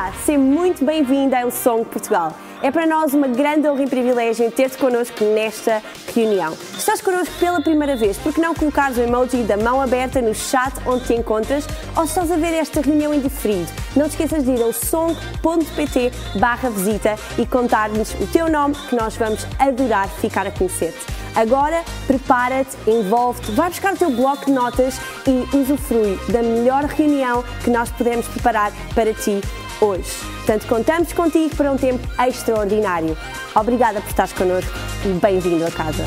Olá, seja muito bem-vindo ao Song Portugal. É para nós uma grande honra e privilégio ter-te connosco nesta reunião. Se estás connosco pela primeira vez, por que não colocares o emoji da mão aberta no chat onde te encontras, ou se estás a ver esta reunião em diferido, não te esqueças de ir ao song.pt/visita e contar-nos o teu nome, que nós vamos adorar ficar a conhecer-te. Agora, prepara-te, envolve-te, vai buscar o teu bloco de notas e usufrui da melhor reunião que nós podemos preparar para ti hoje. Portanto, contamos contigo para um tempo extraordinário. Obrigada por estares connosco e bem-vindo a casa.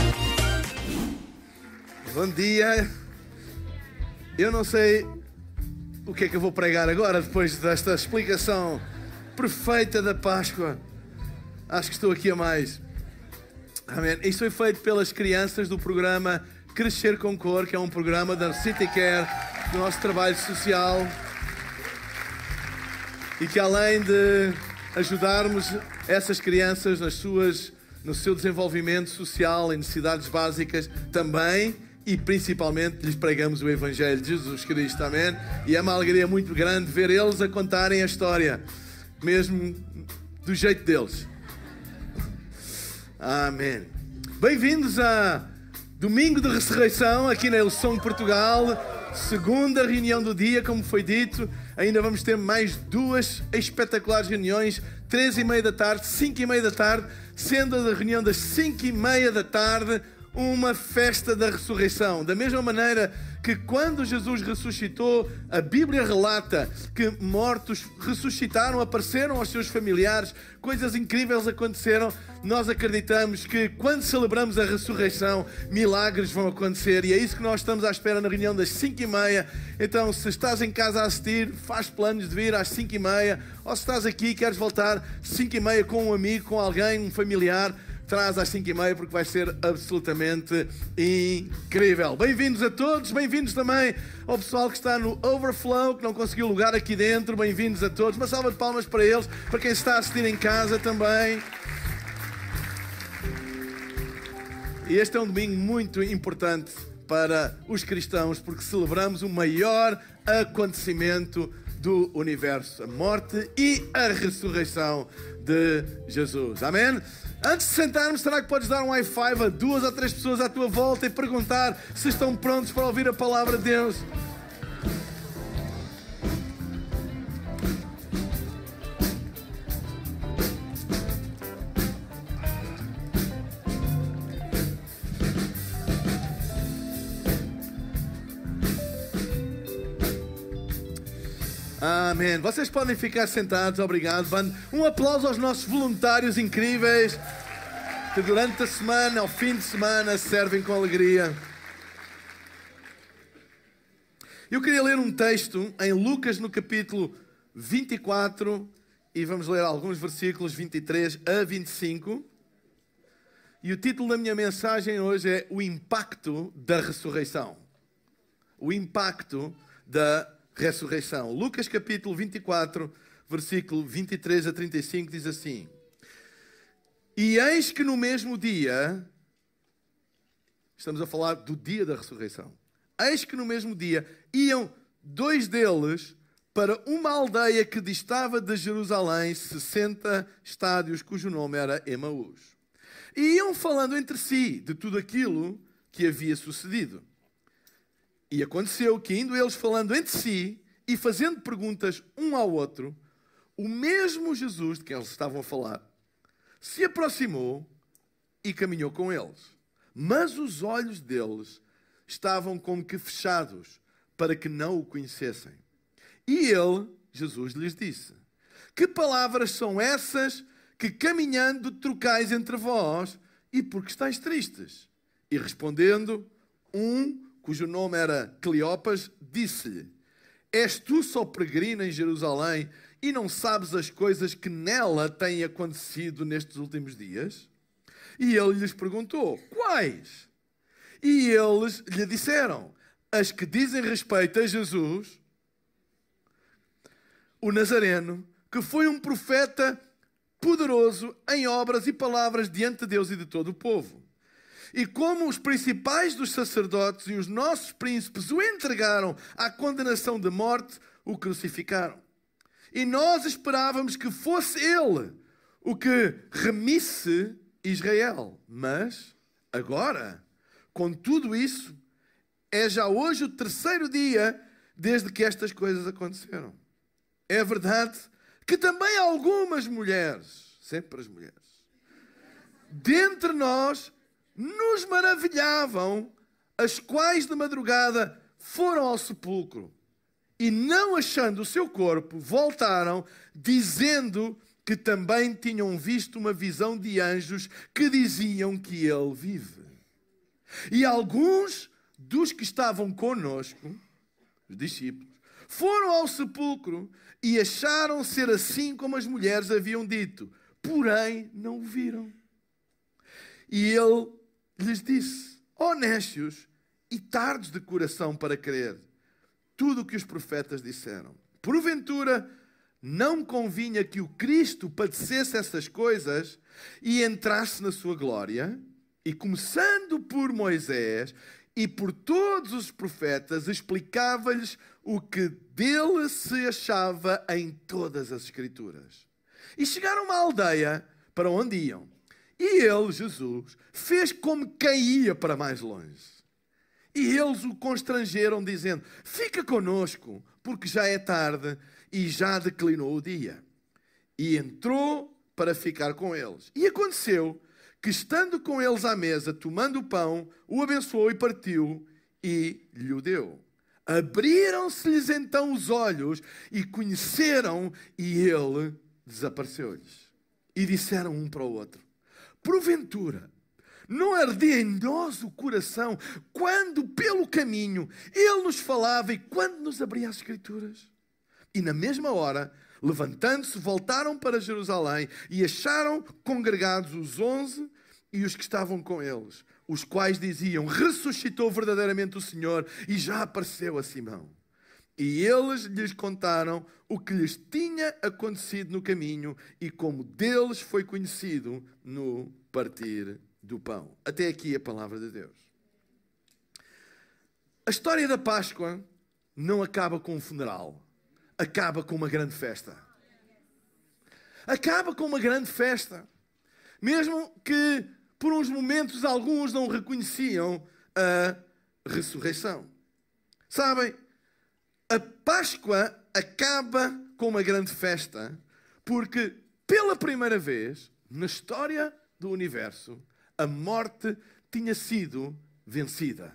Bom dia. Eu não sei o que é que eu vou pregar agora, depois desta explicação perfeita da Páscoa. Acho que estou aqui a mais. Amém. Isto foi feito pelas crianças do programa Crescer com Cor, que é um programa da City Care, do nosso trabalho social. E que além de ajudarmos essas crianças no seu desenvolvimento social e necessidades básicas, também e principalmente lhes pregamos o Evangelho de Jesus Cristo, amém? E é uma alegria muito grande ver eles a contarem a história, mesmo do jeito deles. Amém. Bem-vindos a Domingo de Ressurreição, aqui na Song Portugal, segunda reunião do dia, como foi dito. Ainda vamos ter mais duas espetaculares reuniões, 3h30 da tarde, 5h30 da tarde, sendo a reunião das 5h30 da tarde uma festa da ressurreição. Da mesma maneira que quando Jesus ressuscitou, a Bíblia relata que mortos ressuscitaram, apareceram aos seus familiares, coisas incríveis aconteceram. Nós acreditamos que quando celebramos a ressurreição, milagres vão acontecer, e é isso que nós estamos à espera na reunião das 5h30. Então, se estás em casa a assistir, faz planos de vir às 5h30, ou se estás aqui e queres voltar 5h30 com um amigo, com alguém, um familiar, traz às 5h30, porque vai ser absolutamente incrível. Bem-vindos a todos, bem-vindos também ao pessoal que está no Overflow, que não conseguiu lugar aqui dentro. Bem-vindos a todos. Uma salva de palmas para eles, para quem está a assistir em casa também. E este é um domingo muito importante para os cristãos, porque celebramos o maior acontecimento do universo, a morte e a ressurreição de Jesus. Amém? Antes de sentarmos, será que podes dar um high five a 2 ou 3 pessoas à tua volta e perguntar se estão prontos para ouvir a palavra de Deus? Amém. Vocês podem ficar sentados, obrigado. Um aplauso aos nossos voluntários incríveis que durante a semana, ao fim de semana, servem com alegria. Eu queria ler um texto em Lucas no capítulo 24 e vamos ler alguns versículos 23 a 25. E o título da minha mensagem hoje é O Impacto da Ressurreição. O Impacto da Ressurreição. Lucas capítulo 24, versículo 23 a 35 diz assim: E eis que no mesmo dia, estamos a falar do dia da ressurreição, eis que no mesmo dia iam 2 deles para uma aldeia que distava de Jerusalém 60 estádios, cujo nome era Emaús. E iam falando entre si de tudo aquilo que havia sucedido. E aconteceu que, indo eles falando entre si e fazendo perguntas um ao outro, o mesmo Jesus de quem eles estavam a falar se aproximou e caminhou com eles. Mas os olhos deles estavam como que fechados, para que não o conhecessem. E ele, Jesus, lhes disse: Que palavras são essas que caminhando trocais entre vós, e por que estáis tristes? E respondendo, cujo nome era Cleopas, disse-lhe: És tu só peregrino em Jerusalém e não sabes as coisas que nela têm acontecido nestes últimos dias? E ele lhes perguntou: Quais? E eles lhe disseram: As que dizem respeito a Jesus, o Nazareno, que foi um profeta poderoso em obras e palavras diante de Deus e de todo o povo. E como os principais dos sacerdotes e os nossos príncipes o entregaram à condenação de morte, o crucificaram. e nós esperávamos que fosse Ele o que remisse Israel. Mas, agora, com tudo isso, é já hoje o terceiro dia desde que estas coisas aconteceram. É verdade que também algumas mulheres, sempre as mulheres, dentre nós nos maravilhavam, as quais de madrugada foram ao sepulcro e, não achando o seu corpo, voltaram, dizendo que também tinham visto uma visão de anjos que diziam que ele vive. E alguns dos que estavam conosco, os discípulos, foram ao sepulcro e acharam ser assim como as mulheres haviam dito, porém não o viram. E ele lhes disse: ó nécios e tardos de coração para crer tudo o que os profetas disseram. Porventura não convinha que o Cristo padecesse essas coisas e entrasse na sua glória? E começando por Moisés e por todos os profetas, explicava-lhes o que dele se achava em todas as Escrituras. E chegaram a uma aldeia para onde iam. E ele, Jesus, fez como quem ia para mais longe. E eles o constrangeram, dizendo: fica conosco, porque já é tarde e já declinou o dia. E entrou para ficar com eles. E aconteceu que, estando com eles à mesa, tomando o pão, o abençoou e partiu e lhe o deu. Abriram-se-lhes então os olhos e conheceram, e ele desapareceu-lhes. E disseram um para o outro: porventura não ardia em nós o coração quando pelo caminho ele nos falava e quando nos abria as Escrituras? E na mesma hora, levantando-se, voltaram para Jerusalém e acharam congregados os 11 e os que estavam com eles, os quais diziam: ressuscitou verdadeiramente o Senhor e já apareceu a Simão. E eles lhes contaram o que lhes tinha acontecido no caminho e como deles foi conhecido no partir do pão. Até aqui a palavra de Deus. A história da Páscoa não acaba com um funeral. Acaba com uma grande festa. Acaba com uma grande festa. Mesmo que por uns momentos alguns não reconheciam a ressurreição. Sabem, a Páscoa acaba com uma grande festa porque pela primeira vez na história do universo a morte tinha sido vencida.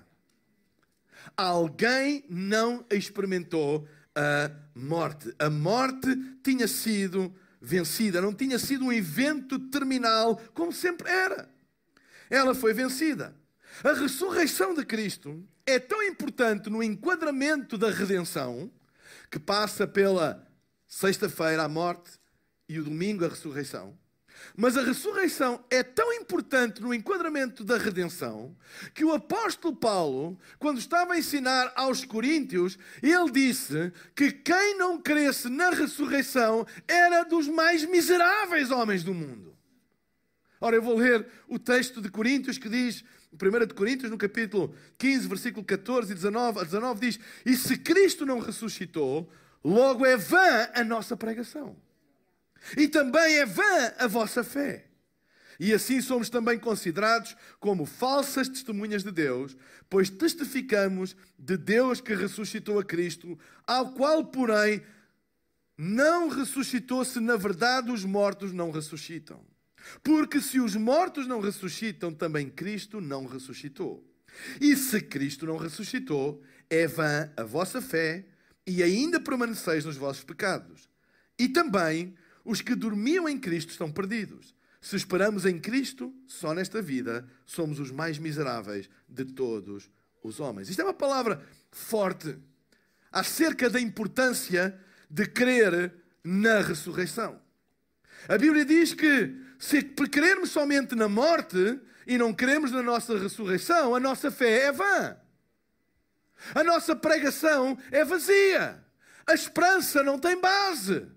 Alguém não experimentou a morte. A morte tinha sido vencida. Não tinha sido um evento terminal como sempre era. Ela foi vencida. A ressurreição de Cristo é tão importante no enquadramento da redenção, que passa pela sexta-feira a morte e o domingo a ressurreição. Mas a ressurreição é tão importante no enquadramento da redenção que o apóstolo Paulo, quando estava a ensinar aos coríntios, ele disse que quem não cresce na ressurreição era dos mais miseráveis homens do mundo. Ora, eu vou ler o texto de Coríntios que diz, 1 de Coríntios, no capítulo 15, versículo 14 e 19 diz: e se Cristo não ressuscitou, logo é vã a nossa pregação. E também é vã a vossa fé. E assim somos também considerados como falsas testemunhas de Deus, pois testificamos de Deus que ressuscitou a Cristo, ao qual, porém, não ressuscitou se na verdade os mortos não ressuscitam. Porque se os mortos não ressuscitam, também Cristo não ressuscitou. E se Cristo não ressuscitou, é vã a vossa fé e ainda permaneceis nos vossos pecados. E também os que dormiam em Cristo estão perdidos. Se esperamos em Cristo, só nesta vida, somos os mais miseráveis de todos os homens. Isto é uma palavra forte acerca da importância de crer na ressurreição. A Bíblia diz que se crermos somente na morte e não cremos na nossa ressurreição, a nossa fé é vã. A nossa pregação é vazia. A esperança não tem base.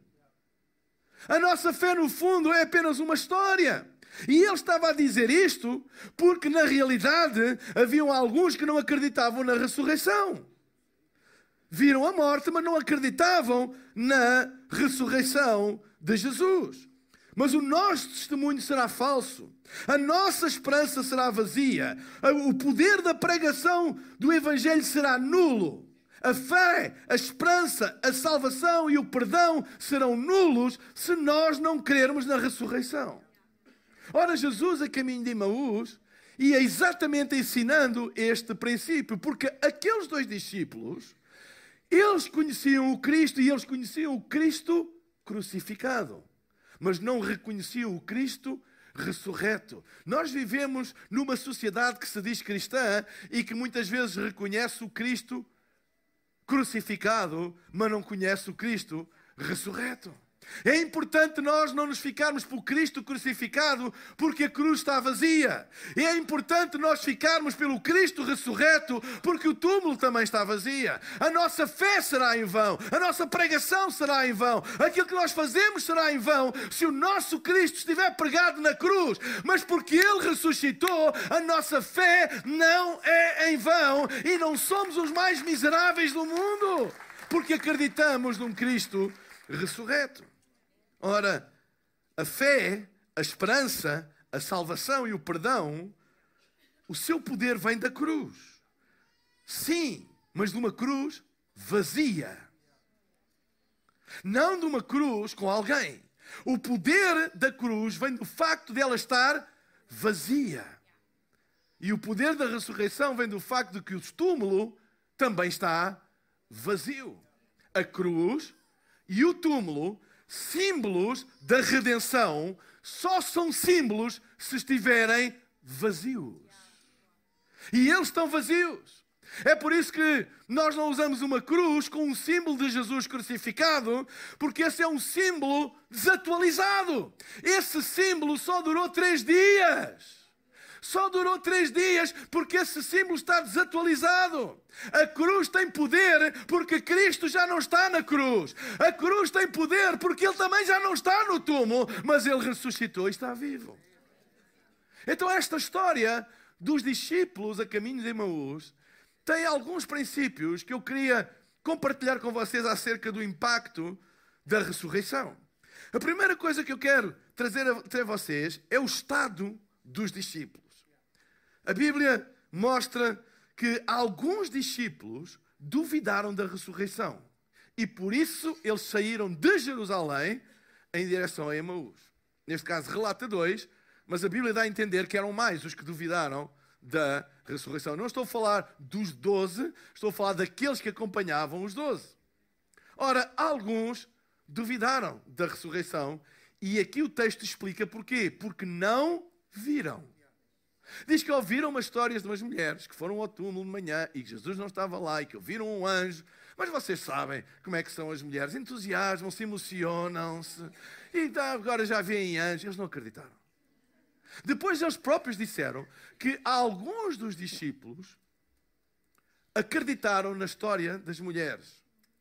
A nossa fé, no fundo, é apenas uma história. E ele estava a dizer isto porque, na realidade, haviam alguns que não acreditavam na ressurreição. viram a morte, mas não acreditavam na ressurreição de Jesus. Mas o nosso testemunho será falso. A nossa esperança será vazia. O poder da pregação do Evangelho será nulo. A fé, a esperança, a salvação e o perdão serão nulos se nós não crermos na ressurreição. Ora, Jesus, a caminho de Emaús, ia exatamente ensinando este princípio, porque aqueles dois discípulos, eles conheciam o Cristo e eles conheciam o Cristo crucificado, mas não reconheciam o Cristo ressurreto. Nós vivemos numa sociedade que se diz cristã e que muitas vezes reconhece o Cristo crucificado, mas não conhece o Cristo ressurreto. É importante nós não nos ficarmos por Cristo crucificado porque a cruz está vazia. É importante nós ficarmos pelo Cristo ressurreto porque o túmulo também está vazia. A nossa fé será em vão. A nossa pregação será em vão. Aquilo que nós fazemos será em vão se o nosso Cristo estiver pregado na cruz. Mas porque Ele ressuscitou, a nossa fé não é em vão e não somos os mais miseráveis do mundo porque acreditamos num Cristo ressurreto. Ora, a fé, a esperança, a salvação e o perdão, o seu poder vem da cruz. Sim, mas de uma cruz vazia. Não de uma cruz com alguém. O poder da cruz vem do facto de ela estar vazia. E o poder da ressurreição vem do facto de que o túmulo também está vazio. A cruz e o túmulo, símbolos da redenção, só são símbolos se estiverem vazios. E eles estão vazios. É por isso que nós não usamos uma cruz com um símbolo de Jesus crucificado, porque esse é um símbolo desatualizado. Esse símbolo só durou 3 dias. Só durou 3 dias porque esse símbolo está desatualizado. A cruz tem poder porque Cristo já não está na cruz. A cruz tem poder porque Ele também já não está no túmulo, mas Ele ressuscitou e está vivo. Então esta história dos discípulos a caminho de Emaús tem alguns princípios que eu queria compartilhar com vocês acerca do impacto da ressurreição. A primeira coisa que eu quero trazer até vocês é o estado dos discípulos. A Bíblia mostra que alguns discípulos duvidaram da ressurreição. E por isso eles saíram de Jerusalém em direção a Emaús. Neste caso relata 2, mas a Bíblia dá a entender que eram mais os que duvidaram da ressurreição. Não estou a falar dos 12, estou a falar daqueles que acompanhavam os 12. Ora, alguns duvidaram da ressurreição e aqui o texto explica porquê. Porque não viram. Diz que ouviram umas histórias de umas mulheres que foram ao túmulo de manhã e que Jesus não estava lá e que ouviram um anjo. Mas vocês sabem como é que são as mulheres. Entusiasmam-se, emocionam-se. E agora já veem anjos. Eles não acreditaram. Depois eles próprios disseram que alguns dos discípulos acreditaram na história das mulheres.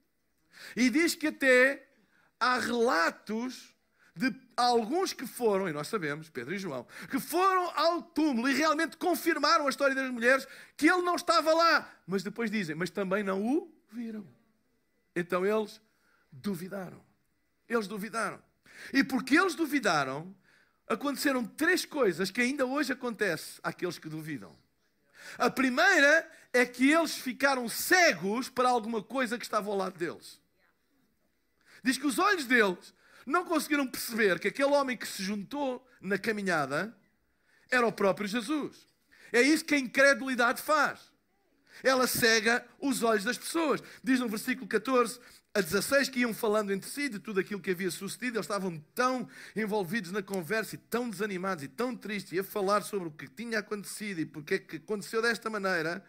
E diz que até há relatos de alguns que foram, e nós sabemos, Pedro e João, que foram ao túmulo e realmente confirmaram a história das mulheres, que ele não estava lá. Mas depois dizem, mas também não o viram. Então eles duvidaram. Eles duvidaram. E porque eles duvidaram, aconteceram 3 coisas que ainda hoje acontecem àqueles que duvidam. A primeira é que eles ficaram cegos para alguma coisa que estava ao lado deles. Diz que os olhos deles não conseguiram perceber que aquele homem que se juntou na caminhada era o próprio Jesus. É isso que a incredulidade faz. Ela cega os olhos das pessoas. Diz no versículo 14 a 16 que iam falando entre si de tudo aquilo que havia sucedido. Eles estavam tão envolvidos na conversa e tão desanimados e tão tristes e a falar sobre o que tinha acontecido e porque é que aconteceu desta maneira,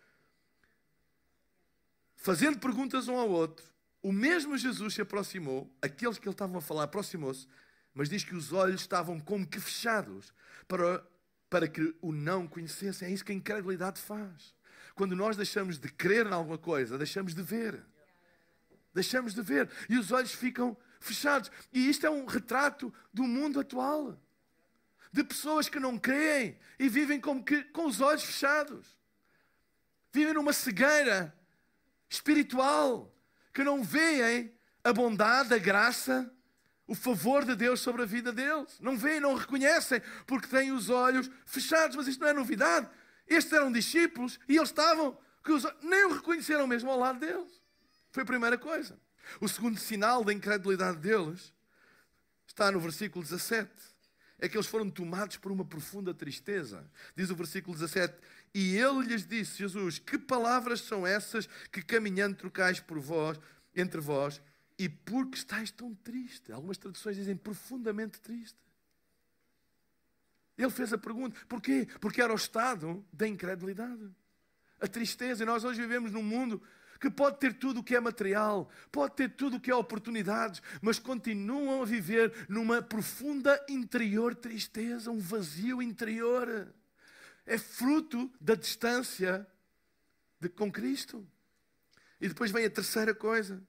fazendo perguntas um ao outro. O mesmo Jesus se aproximou, aqueles que ele estavam a falar aproximou-se, mas diz que os olhos estavam como que fechados para que o não conhecessem. É isso que a incredulidade faz. Quando nós deixamos de crer em alguma coisa, deixamos de ver. Deixamos de ver. E os olhos ficam fechados. E isto é um retrato do mundo atual. De pessoas que não creem e vivem como que com os olhos fechados. Vivem numa cegueira espiritual, que não veem a bondade, a graça, o favor de Deus sobre a vida deles. Não veem, não reconhecem, porque têm os olhos fechados. Mas isto não é novidade. Estes eram discípulos e eles estavam, nem o reconheceram mesmo ao lado deles. Foi a primeira coisa. O segundo sinal da incredulidade deles está no versículo 17. É que eles foram tomados por uma profunda tristeza. Diz o versículo 17: e ele lhes disse, Jesus, que palavras são essas que caminhando trocais por vós, entre vós, e por que estáis tão triste? Algumas traduções dizem profundamente triste. Ele fez a pergunta. Porquê? Porque era o estado da incredulidade. A tristeza. E nós hoje vivemos num mundo que pode ter tudo o que é material, pode ter tudo o que é oportunidades, mas continuam a viver numa profunda interior tristeza, um vazio interior. É fruto da distância com Cristo. E depois vem a terceira coisa.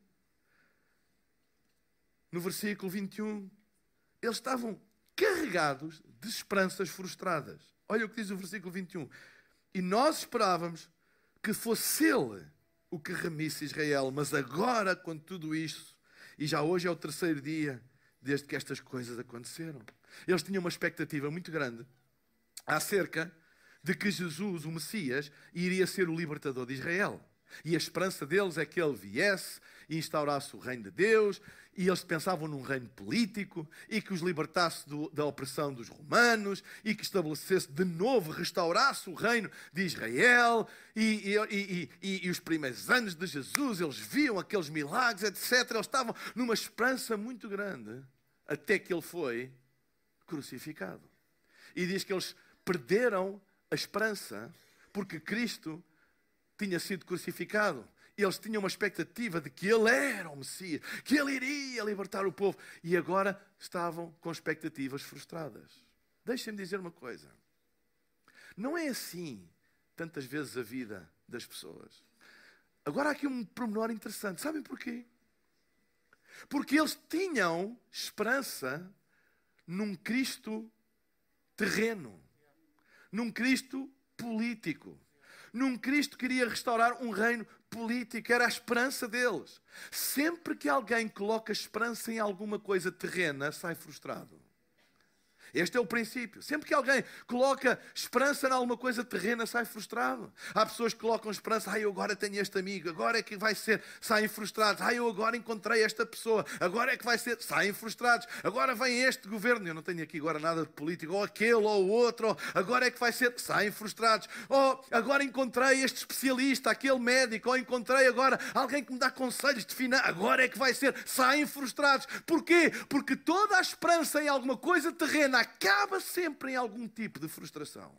No versículo 21, eles estavam carregados de esperanças frustradas. Olha o que diz o versículo 21. E nós esperávamos que fosse Ele o que remisse Israel, mas agora com tudo isto, e já hoje é o terceiro dia desde que estas coisas aconteceram. Eles tinham uma expectativa muito grande acerca de que Jesus, o Messias, iria ser o libertador de Israel. E a esperança deles é que ele viesse e instaurasse o reino de Deus, e eles pensavam num reino político, e que os libertasse da opressão dos romanos, e que estabelecesse de novo, restaurasse o reino de Israel, e os primeiros anos de Jesus, eles viam aqueles milagres, etc. Eles estavam numa esperança muito grande, até que ele foi crucificado. E diz que eles perderam a esperança, porque Cristo tinha sido crucificado. Eles tinham uma expectativa de que Ele era o Messias, que Ele iria libertar o povo. E agora estavam com expectativas frustradas. Deixem-me dizer uma coisa. Não é assim, tantas vezes, a vida das pessoas. Agora há aqui um pormenor interessante. Sabem porquê? Porque eles tinham esperança num Cristo terreno. Num Cristo político. Num Cristo que queria restaurar um reino político. Era a esperança deles. Sempre que alguém coloca esperança em alguma coisa terrena, sai frustrado. Este é o princípio. Sempre que alguém coloca esperança em alguma coisa terrena, sai frustrado. Há pessoas que colocam esperança. Eu agora tenho este amigo. Agora é que vai ser. Saem frustrados. Eu agora encontrei esta pessoa. Agora é que vai ser. Saem frustrados. Agora vem este governo. Eu não tenho aqui agora nada de político. Ou aquele ou o outro. Agora é que vai ser. Saem frustrados. Ou agora encontrei este especialista, aquele médico. Ou encontrei agora alguém que me dá conselhos de finanças. Agora é que vai ser. Saem frustrados. Porquê? Porque toda a esperança em alguma coisa terrena acaba sempre em algum tipo de frustração.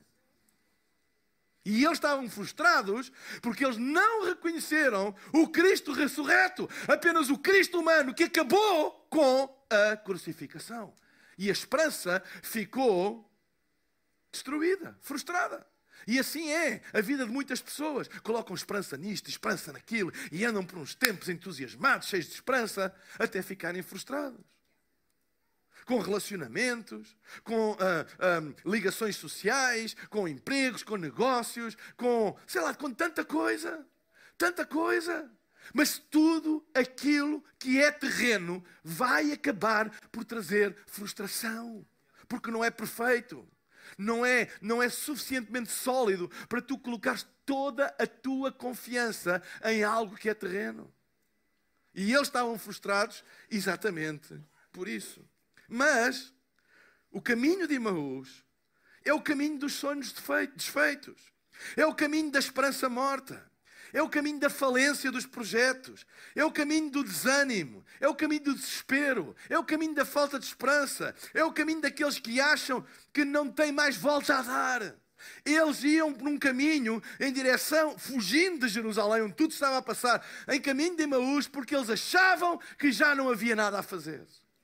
E eles estavam frustrados porque eles não reconheceram o Cristo ressurreto, apenas o Cristo humano que acabou com a crucificação. E a esperança ficou destruída, frustrada. E assim é a vida de muitas pessoas. Colocam esperança nisto, esperança naquilo, e andam por uns tempos entusiasmados, cheios de esperança, até ficarem frustrados. Com relacionamentos, com ligações sociais, com empregos, com negócios, com tanta coisa. Tanta coisa. Mas tudo aquilo que é terreno vai acabar por trazer frustração. Porque não é perfeito. Não é suficientemente sólido para tu colocares toda a tua confiança em algo que é terreno. E eles estavam frustrados exatamente por isso. Mas o caminho de Emaús é o caminho dos sonhos desfeitos. É o caminho da esperança morta. É o caminho da falência dos projetos. É o caminho do desânimo. É o caminho do desespero. É o caminho da falta de esperança. É o caminho daqueles que acham que não têm mais volta a dar. Eles iam por um caminho em direção, fugindo de Jerusalém, onde tudo estava a passar, em caminho de Emaús, porque eles achavam que já não havia nada a fazer.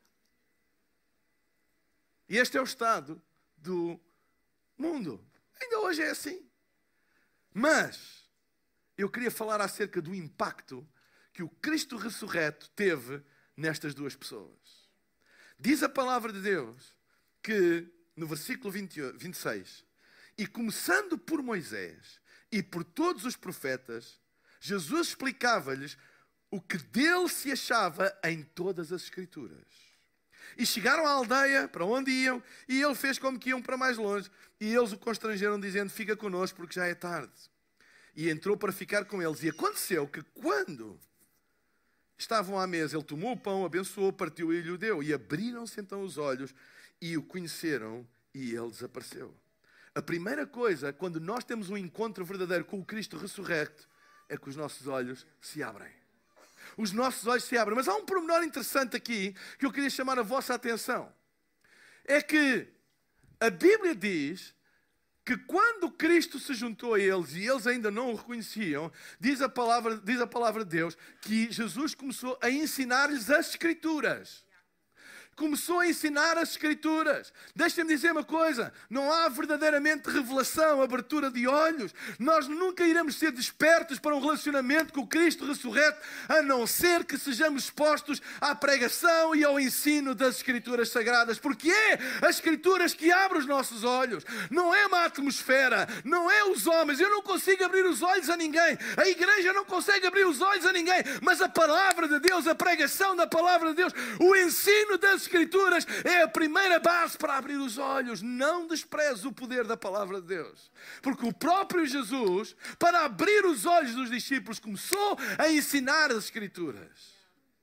E este é o estado do mundo. Ainda hoje é assim. Mas eu queria falar acerca do impacto que o Cristo ressurreto teve nestas duas pessoas. Diz a palavra de Deus que, no versículo 26, e começando por Moisés e por todos os profetas, Jesus explicava-lhes o que dele se achava em todas as Escrituras. E chegaram à aldeia, para onde iam, e ele fez como que iam para mais longe. E eles o constrangeram, dizendo: fica connosco, porque já é tarde. E entrou para ficar com eles. E aconteceu que, quando estavam à mesa, ele tomou o pão, abençoou, partiu e lhe deu. E abriram-se então os olhos e o conheceram, e ele desapareceu. A primeira coisa, quando nós temos um encontro verdadeiro com o Cristo ressurrecto, é que os nossos olhos se abrem. Os nossos olhos se abrem. Mas há um pormenor interessante aqui que eu queria chamar a vossa atenção. É que a Bíblia diz que quando Cristo se juntou a eles e eles ainda não o reconheciam, diz a palavra de Deus que Jesus começou a ensinar-lhes as Escrituras. Começou a ensinar as Escrituras. Deixem-me dizer uma coisa: não há verdadeiramente revelação, abertura de olhos. Nós nunca iremos ser despertos para um relacionamento com o Cristo ressurreto, a não ser que sejamos expostos à pregação e ao ensino das Escrituras Sagradas. Porque é as Escrituras que abrem os nossos olhos. Não é uma atmosfera, não é os homens. Eu não consigo abrir os olhos a ninguém. A igreja não consegue abrir os olhos a ninguém. Mas a palavra de Deus, a pregação da palavra de Deus, o ensino das Escrituras é a primeira base para abrir os olhos. Não despreze o poder da palavra de Deus. Porque o próprio Jesus, para abrir os olhos dos discípulos, começou a ensinar as Escrituras.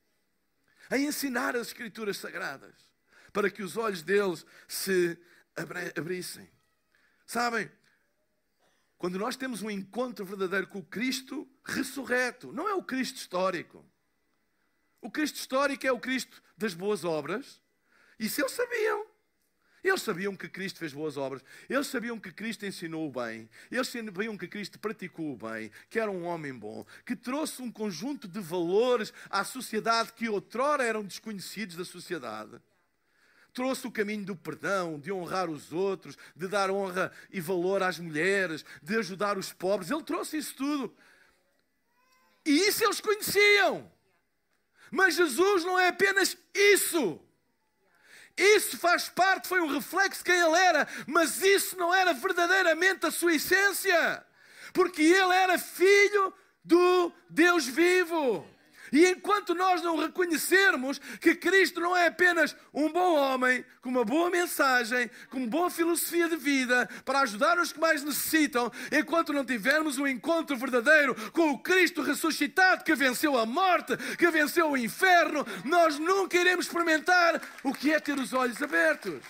A ensinar as Escrituras Sagradas. Para que os olhos deles se abrissem. Sabem? Quando nós temos um encontro verdadeiro com o Cristo ressurreto, não é o Cristo histórico. O Cristo histórico é o Cristo das boas obras. Isso eles sabiam. Eles sabiam que Cristo fez boas obras. Eles sabiam que Cristo ensinou o bem. Eles sabiam que Cristo praticou o bem. Que era um homem bom. Que trouxe um conjunto de valores à sociedade que outrora eram desconhecidos da sociedade. Trouxe o caminho do perdão, de honrar os outros, de dar honra e valor às mulheres, de ajudar os pobres. Ele trouxe isso tudo. E isso eles conheciam. Mas Jesus não é apenas isso. Isso faz parte, foi um reflexo de quem ele era, mas isso não era verdadeiramente a sua essência. Porque ele era filho do Deus vivo. E enquanto nós não reconhecermos que Cristo não é apenas um bom homem, com uma boa mensagem, com uma boa filosofia de vida, para ajudar os que mais necessitam, enquanto não tivermos um encontro verdadeiro com o Cristo ressuscitado, que venceu a morte, que venceu o inferno, nós nunca iremos experimentar o que é ter os olhos abertos.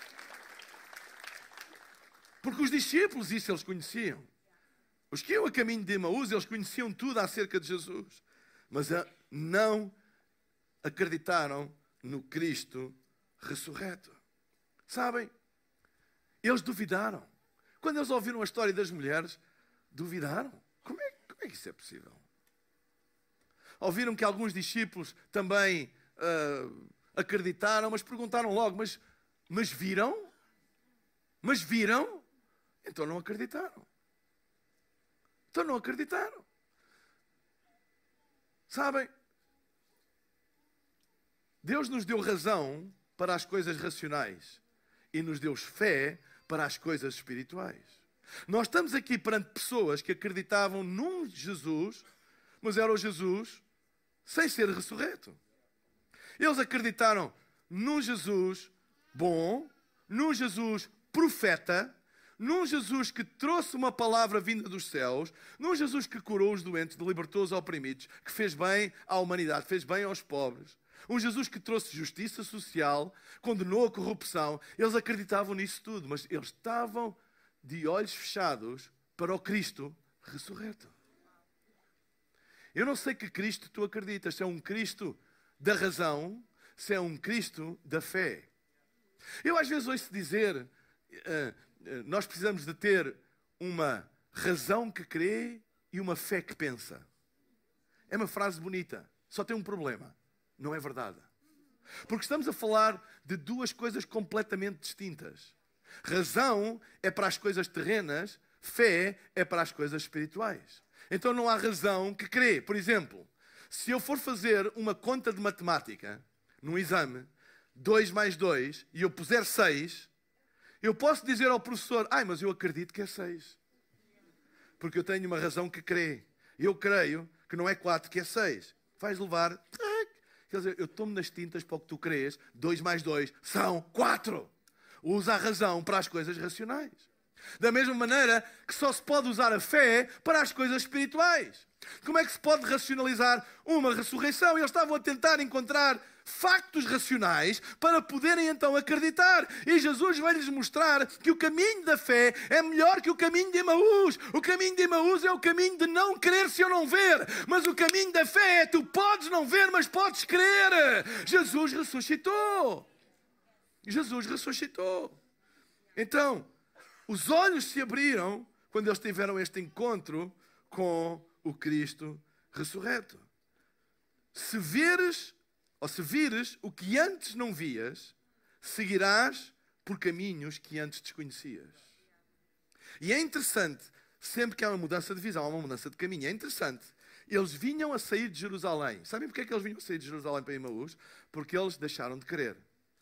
Porque os discípulos, isso eles conheciam. Os que iam a caminho de Emaús, eles conheciam tudo acerca de Jesus. Mas não acreditaram no Cristo ressurreto. Sabem? Eles duvidaram. Quando eles ouviram a história das mulheres, duvidaram. Como é que isso é possível? Ouviram que alguns discípulos também acreditaram, mas perguntaram logo, mas viram? Mas viram? Então não acreditaram. Sabem? Deus nos deu razão para as coisas racionais e nos deu fé para as coisas espirituais. Nós estamos aqui perante pessoas que acreditavam num Jesus, mas era o Jesus sem ser ressurreto. Eles acreditaram num Jesus bom, num Jesus profeta, num Jesus que trouxe uma palavra vinda dos céus, num Jesus que curou os doentes, libertou os oprimidos, que fez bem à humanidade, fez bem aos pobres. Um Jesus que trouxe justiça social, condenou a corrupção. Eles acreditavam nisso tudo, mas eles estavam de olhos fechados para o Cristo ressurreto. Eu não sei que Cristo tu acreditas, se é um Cristo da razão, se é um Cristo da fé. Eu às vezes ouço dizer... nós precisamos de ter uma razão que crê e uma fé que pensa. É uma frase bonita, só tem um problema. Não é verdade. Porque estamos a falar de duas coisas completamente distintas. Razão é para as coisas terrenas, fé é para as coisas espirituais. Então não há razão que crê. Por exemplo, se eu for fazer uma conta de matemática num exame, 2 mais 2, e eu puser 6... eu posso dizer ao professor, mas eu acredito que é 6. Porque eu tenho uma razão que crê. Eu creio que não é 4, que é 6. Vais levar... Quer dizer, eu tomo nas tintas para o que tu crês. 2 mais 2 são 4. Usa a razão para as coisas racionais. Da mesma maneira que só se pode usar a fé para as coisas espirituais. Como é que se pode racionalizar uma ressurreição? Eles estavam a tentar encontrar factos racionais para poderem então acreditar. E Jesus vai-lhes mostrar que o caminho da fé é melhor que o caminho de Emaús. O caminho de Emaús é o caminho de não crer se eu não ver. Mas o caminho da fé é tu podes não ver, mas podes crer. Jesus ressuscitou. Jesus ressuscitou. Então, os olhos se abriram quando eles tiveram este encontro com o Cristo ressurreto. Se vires o que antes não vias, seguirás por caminhos que antes desconhecias. E é interessante, sempre que há uma mudança de visão, há uma mudança de caminho, é interessante. Eles vinham a sair de Jerusalém. Sabem porque é que eles vinham a sair de Jerusalém para Emaús? Porque eles deixaram de crer.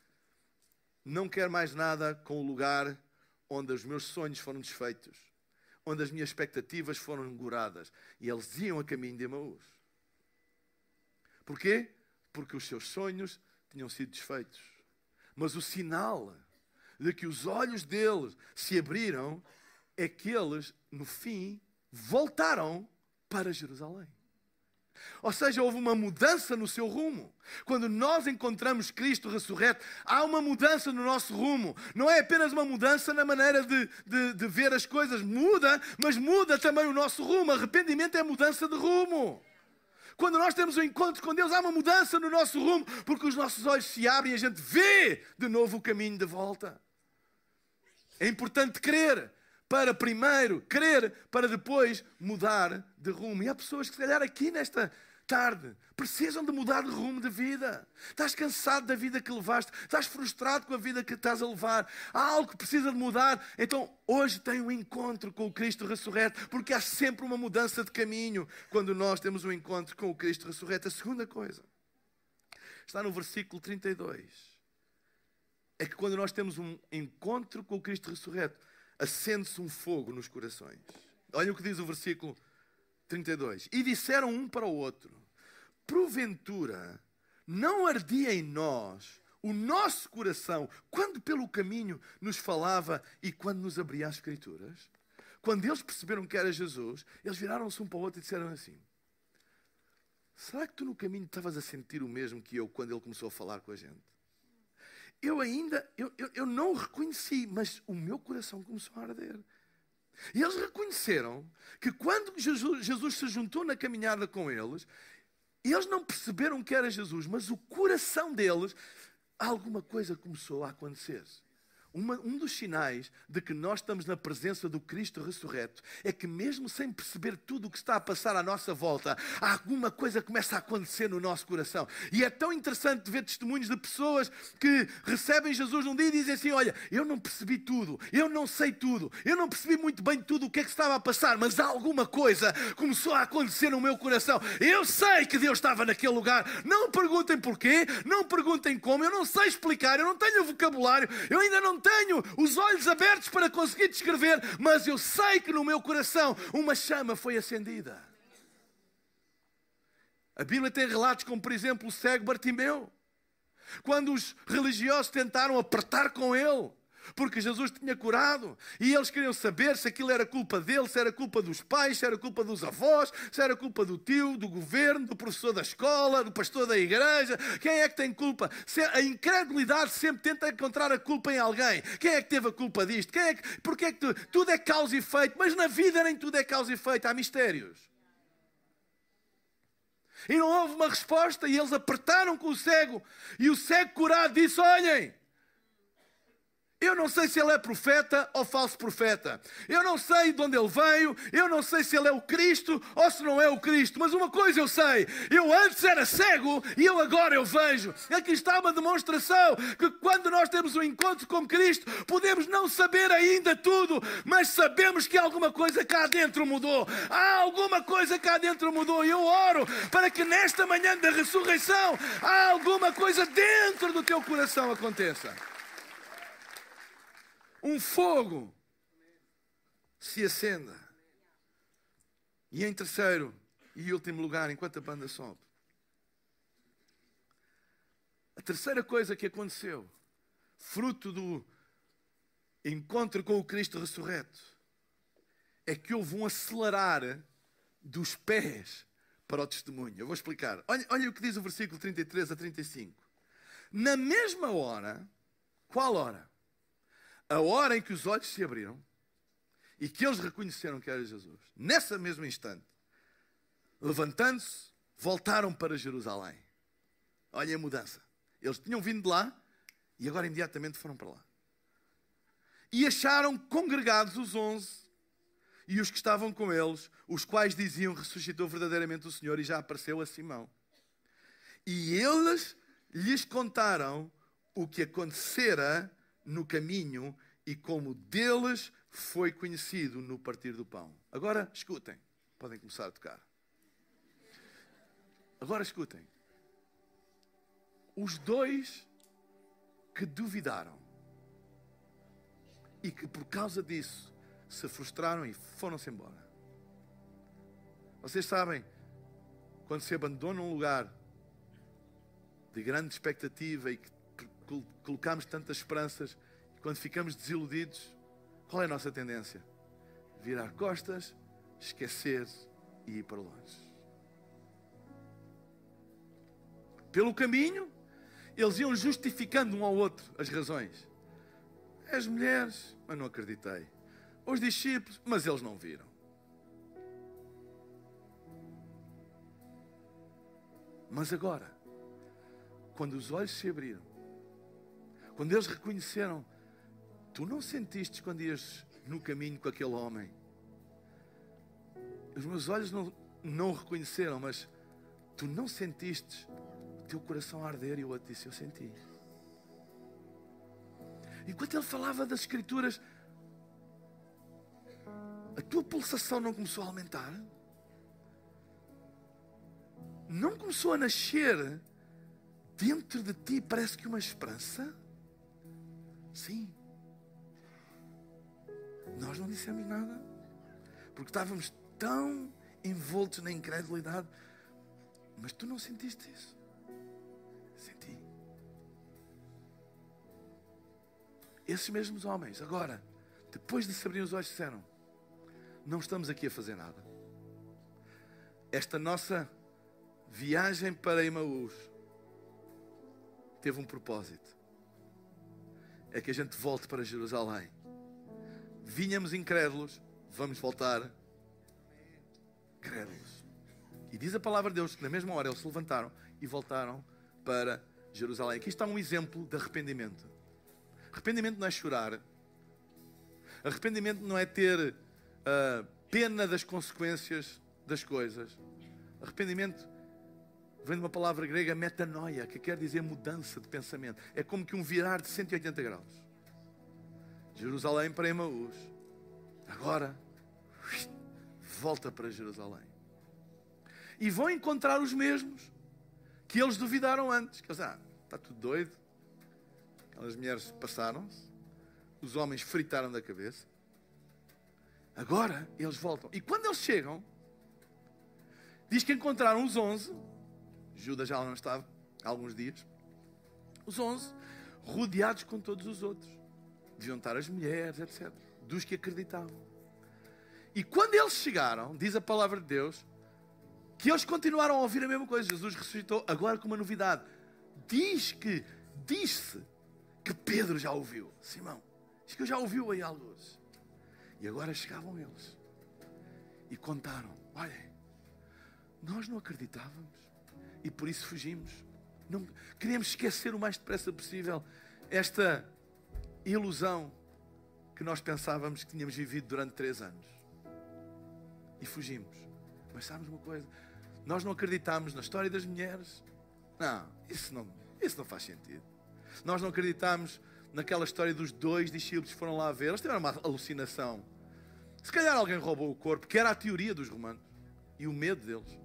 Não quero mais nada com o lugar onde os meus sonhos foram desfeitos, onde as minhas expectativas foram enguradas. E eles iam a caminho de Emaús. Porquê? Porque os seus sonhos tinham sido desfeitos. Mas o sinal de que os olhos deles se abriram é que eles, no fim, voltaram para Jerusalém. Ou seja, houve uma mudança no seu rumo. Quando nós encontramos Cristo ressurreto, há uma mudança no nosso rumo. Não é apenas uma mudança na maneira de ver as coisas. Muda, mas muda também o nosso rumo. Arrependimento é mudança de rumo. Quando nós temos um encontro com Deus, há uma mudança no nosso rumo, porque os nossos olhos se abrem e a gente vê de novo o caminho de volta. É importante crer. Para primeiro crer, para depois mudar de rumo. E há pessoas que, se calhar, aqui nesta tarde, precisam de mudar de rumo de vida. Estás cansado da vida que levaste, estás frustrado com a vida que estás a levar. Há algo que precisa de mudar. Então, hoje tem um encontro com o Cristo ressurreto, porque há sempre uma mudança de caminho quando nós temos um encontro com o Cristo ressurreto. A segunda coisa está no versículo 32. É que quando nós temos um encontro com o Cristo ressurreto, acende-se um fogo nos corações. Olha o que diz o versículo 32. E disseram um para o outro: porventura não ardia em nós o nosso coração quando pelo caminho nos falava e quando nos abria as Escrituras? Quando eles perceberam que era Jesus, eles viraram-se um para o outro e disseram assim: será que tu no caminho estavas a sentir o mesmo que eu quando ele começou a falar com a gente? Eu não o reconheci, mas o meu coração começou a arder. E eles reconheceram que quando Jesus se juntou na caminhada com eles não perceberam que era Jesus, mas o coração deles, alguma coisa começou a acontecer. Um dos sinais de que nós estamos na presença do Cristo ressurreto é que mesmo sem perceber tudo o que está a passar à nossa volta, alguma coisa começa a acontecer no nosso coração. E é tão interessante ver testemunhos de pessoas que recebem Jesus num dia e dizem assim: olha, eu não percebi tudo, eu não sei tudo, eu não percebi muito bem tudo o que é que estava a passar, mas alguma coisa começou a acontecer no meu coração. Eu sei que Deus estava naquele lugar. Não perguntem porquê, não perguntem como, eu não sei explicar, eu não tenho vocabulário, eu ainda não tenho os olhos abertos para conseguir descrever, mas eu sei que no meu coração uma chama foi acendida. A Bíblia tem relatos como, por exemplo, o cego Bartimeu. Quando os religiosos tentaram apertar com ele, porque Jesus tinha curado, e eles queriam saber se aquilo era culpa dele, se era culpa dos pais, se era culpa dos avós, se era culpa do tio, do governo, do professor da escola, do pastor da igreja. Quem é que tem culpa? A incredulidade sempre tenta encontrar a culpa em alguém. Quem é que teve a culpa disto? Porque é que tudo é causa e efeito, mas na vida nem tudo é causa e efeito, há mistérios. E não houve uma resposta, e eles apertaram com o cego, e o cego curado disse: olhem, eu não sei se ele é profeta ou falso profeta. Eu não sei de onde ele veio. Eu não sei se ele é o Cristo ou se não é o Cristo. Mas uma coisa eu sei. Eu antes era cego e agora eu vejo. Aqui está uma demonstração que quando nós temos um encontro com Cristo, podemos não saber ainda tudo, mas sabemos que alguma coisa cá dentro mudou. Há alguma coisa cá dentro mudou. E eu oro para que nesta manhã da ressurreição há alguma coisa dentro do teu coração aconteça. Um fogo se acenda. E em terceiro, E último lugar, enquanto a banda sobe. A terceira coisa que aconteceu, fruto do encontro com o Cristo ressurreto, é que houve um acelerar dos pés para o testemunho. Eu vou explicar. Olha o que diz o versículo 33 a 35. Na mesma hora, qual hora? A hora em que os olhos se abriram e que eles reconheceram que era Jesus. Nessa mesma instante, levantando-se, voltaram para Jerusalém. Olha a mudança. Eles tinham vindo de lá e agora imediatamente foram para lá. E acharam congregados os 11 e os que estavam com eles, os quais diziam: ressuscitou verdadeiramente o Senhor e já apareceu a Simão. E eles lhes contaram o que acontecera no caminho e como deles foi conhecido no partir do pão. Agora escutem, podem começar a tocar. Agora escutem. Os dois que duvidaram e que por causa disso se frustraram e foram-se embora. Vocês sabem, quando se abandona um lugar de grande expectativa e que colocamos tantas esperanças, e quando ficamos desiludidos, qual é a nossa tendência? Virar costas, esquecer e ir para longe. Pelo caminho, eles iam justificando um ao outro as razões. As mulheres, mas não acreditei. Os discípulos, mas eles não viram. Mas agora, quando os olhos se abriram, quando eles reconheceram, tu não sentiste quando ias no caminho com aquele homem? Os meus olhos não reconheceram, mas tu não sentiste o teu coração a arder? E eu te disse: eu senti. Enquanto ele falava das Escrituras, a tua pulsação não começou a aumentar? Não começou a nascer dentro de ti, parece que uma esperança? Sim. Nós não dissemos nada, porque estávamos tão envoltos na incredulidade. Mas tu não sentiste isso? Senti. Esses mesmos homens, agora, depois de se abrirem os olhos, disseram: não estamos aqui a fazer nada. Esta nossa viagem para Emaús teve um propósito. É que a gente volte para Jerusalém. Vinhamos incrédulos, vamos voltar crédulos. E diz a palavra de Deus que na mesma hora eles se levantaram e voltaram para Jerusalém. Aqui está um exemplo de arrependimento. Arrependimento não é chorar. Arrependimento não é ter pena das consequências das coisas. Arrependimento vem de uma palavra grega, metanoia, que quer dizer mudança de pensamento. É como que um virar de 180 graus. Jerusalém para Emaús. Agora, volta para Jerusalém. E vão encontrar os mesmos que eles duvidaram antes. Que eles, está tudo doido. Aquelas mulheres passaram-se. Os homens fritaram da cabeça. Agora eles voltam. E quando eles chegam, diz que encontraram os 11. Judas já não estava há alguns dias. Os 11 rodeados com todos os outros. Deviam estar as mulheres, etc. Dos que acreditavam. E quando eles chegaram, diz a palavra de Deus, que eles continuaram a ouvir a mesma coisa. Jesus ressuscitou, agora com uma novidade. Disse que Pedro já ouviu. Simão, diz que eu já ouviu aí alguns. E agora chegavam eles. E contaram: olha, nós não acreditávamos. E por isso fugimos. Não, queríamos esquecer o mais depressa possível esta ilusão que nós pensávamos que tínhamos vivido durante 3 anos. E fugimos. Mas sabes uma coisa? Nós não acreditámos na história das mulheres. Não, isso não faz sentido. Nós não acreditámos naquela história dos 2 discípulos que foram lá ver. Eles tiveram uma alucinação. Se calhar alguém roubou o corpo, que era a teoria dos romanos. E o medo deles.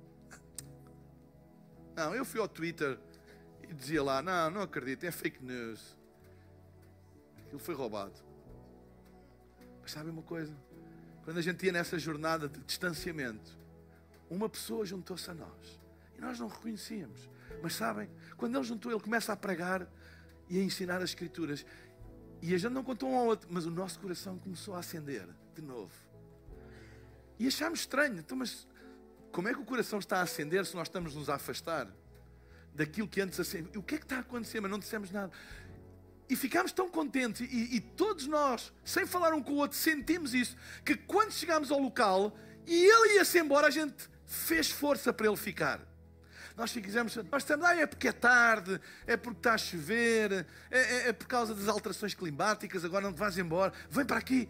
Não, eu fui ao Twitter e dizia lá: não acredito, é fake news. Aquilo foi roubado. Mas sabem uma coisa? Quando a gente ia nessa jornada de distanciamento, uma pessoa juntou-se a nós. E nós não reconhecíamos. Mas sabem, quando ele juntou, ele começa a pregar e a ensinar as Escrituras. E a gente não contou um ao outro, mas o nosso coração começou a acender de novo. E achámos estranho. Então, mas como é que o coração está a acender se nós estamos nos a afastar daquilo que antes acendia? E o que é que está a acontecer? Mas não dissemos nada. E ficámos tão contentes. E todos nós, sem falar um com o outro, sentimos isso. Que quando chegámos ao local e ele ia-se embora, a gente fez força para ele ficar. Nós dissemos, é porque é tarde, é porque está a chover, é por causa das alterações climáticas, agora não te vais embora, vem para aqui.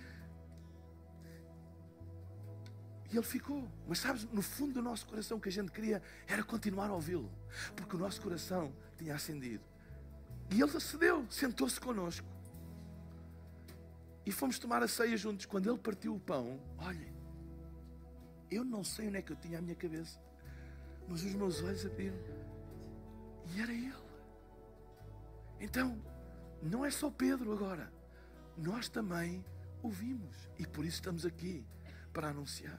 E ele ficou. Mas sabes, no fundo do nosso coração o que a gente queria era continuar a ouvi-lo. Porque o nosso coração tinha acendido. E ele acedeu, sentou-se connosco. E fomos tomar a ceia juntos. Quando ele partiu o pão, olhem, eu não sei onde é que eu tinha a minha cabeça. Mas os meus olhos abriram. E era ele. Então, não é só Pedro agora. Nós também ouvimos. E por isso estamos aqui para anunciar.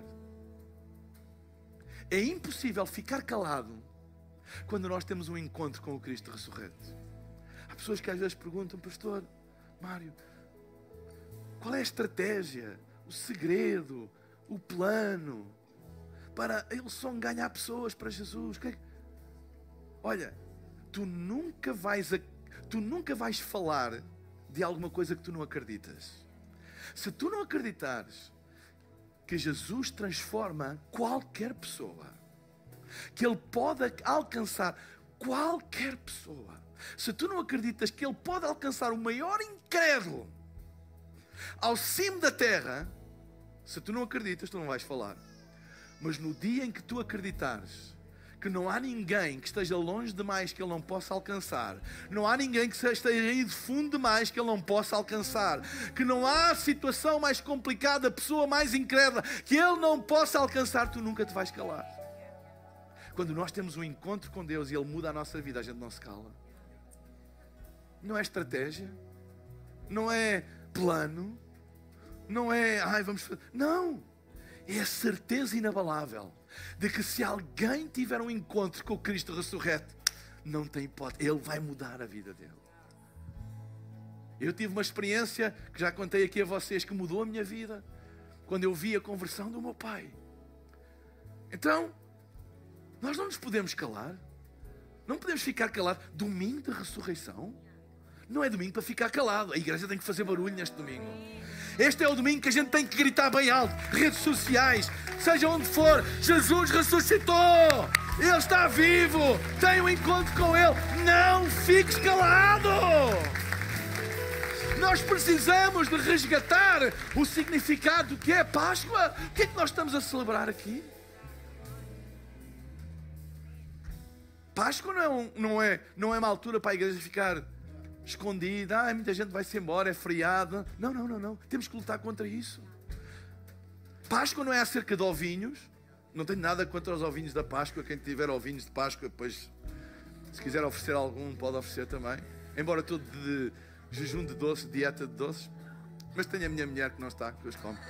É impossível ficar calado quando nós temos um encontro com o Cristo ressurreto. Há pessoas que às vezes perguntam, pastor Mário, qual é a estratégia, o segredo, o plano para ele só ganhar pessoas para Jesus? Olha, tu nunca vais falar de alguma coisa que tu não acreditas. Se tu não acreditares que Jesus transforma qualquer pessoa, que Ele pode alcançar qualquer pessoa, se tu não acreditas que Ele pode alcançar o maior incrédulo ao cimo da terra, se tu não acreditas, tu não vais falar. Mas no dia em que tu acreditares que não há ninguém que esteja longe demais que Ele não possa alcançar, não há ninguém que esteja aí de fundo demais que Ele não possa alcançar, que não há situação mais complicada, pessoa mais incrédula que Ele não possa alcançar, tu nunca te vais calar. Quando nós temos um encontro com Deus e Ele muda a nossa vida, a gente não se cala. Não é estratégia, não é plano, não é, vamos fazer. Não! É a certeza inabalável de que se alguém tiver um encontro com o Cristo ressurreto, não tem hipótese, Ele vai mudar a vida dele. Eu tive uma experiência que já contei aqui a vocês, que mudou a minha vida, quando eu vi a conversão do meu pai. Então, nós não nos podemos calar, não podemos ficar calados. Domingo de ressurreição não é domingo para ficar calado. A igreja tem que fazer barulho neste domingo. Este é o domingo que a gente tem que gritar bem alto. Redes sociais, seja onde for, Jesus ressuscitou, Ele está vivo, tem um encontro com Ele. Não fiques calado. Nós precisamos de resgatar o significado do que é Páscoa. O que é que nós estamos a celebrar aqui? Páscoa não é uma altura para a igreja ficar escondida. Muita gente vai-se embora, é feriado. Não. Temos que lutar contra isso. Páscoa não é acerca de ovinhos. Não tenho nada contra os ovinhos da Páscoa. Quem tiver ovinhos de Páscoa, depois, se quiser oferecer algum, pode oferecer também. Embora tudo de jejum de doce, dieta de doces. Mas tenho a minha mulher que não está, que os come.